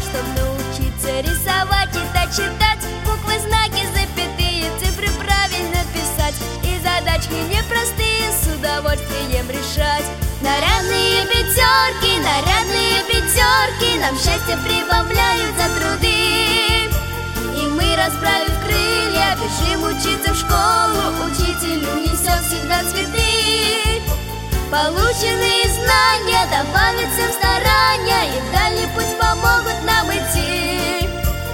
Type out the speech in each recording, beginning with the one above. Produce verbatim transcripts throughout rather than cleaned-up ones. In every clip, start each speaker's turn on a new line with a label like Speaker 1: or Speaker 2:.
Speaker 1: чтоб научиться рисовать, читать, читать, буквы, знаки, запятые, цифры правильно писать и задачки непростые с удовольствием решать. Нарядные пятерки, нарядные пятерки нам счастье прибавляют за труды. И мы, расправив крылья, бежим учиться в школу, учителю несем всегда цветы. Полученные знания добавят всем старания, и в дальний путь помогут нам идти.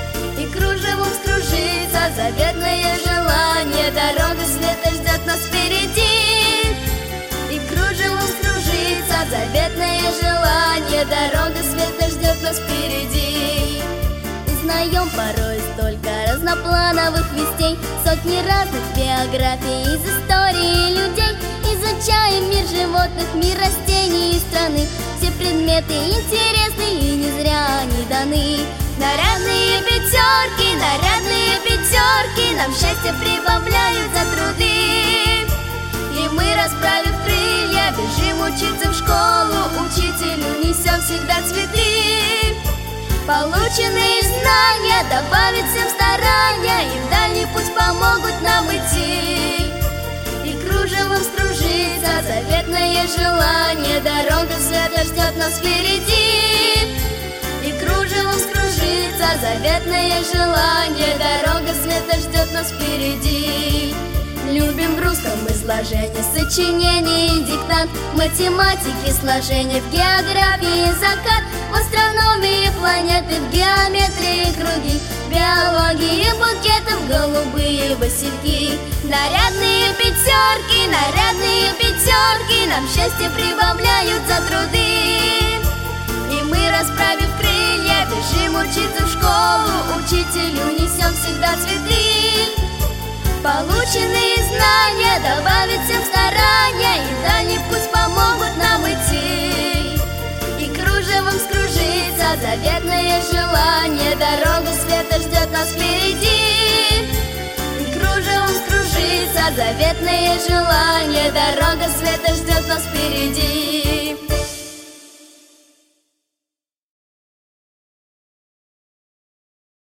Speaker 1: И кружевом скружится заветное желание, дорога света ждет нас впереди. И кружевом скружится заветное желание, дорога света ждет нас впереди. И знаем порой столько разноплановых вестей, сотни разных биографий из истории людей. Изучаем мир животных, мир растений и страны. Все предметы интересны и не зря они даны. Нарядные пятерки, нарядные пятерки нам счастье прибавляют за труды. И мы, расправив крылья, бежим учиться в школу, учителю несем всегда цветы. Полученные знания добавят всем старания, и в дальний путь помогут нам идти. И кружевом скружится заветное желание, дорога света ждет нас впереди. И кружевом скружится заветное желание, дорога света ждет нас впереди. Любим в русском изложении сочинение и диктант, математики сложения, в географии закат, в астрономии планеты, в геометрии круги, в биологии букетов голубые васильки. Нарядные пятерки, нарядные пятерки нам счастье прибавляют за труды. И мы, расправив крылья, бежим учиться в школу, учителю несем всегда цветы. Полученные знания добавят всем старания, и в дальний путь помогут нам идти. И кружевом скружится заветное желание, дорога света ждет нас впереди. И кружевом скружится заветное желание, дорога света ждет нас впереди.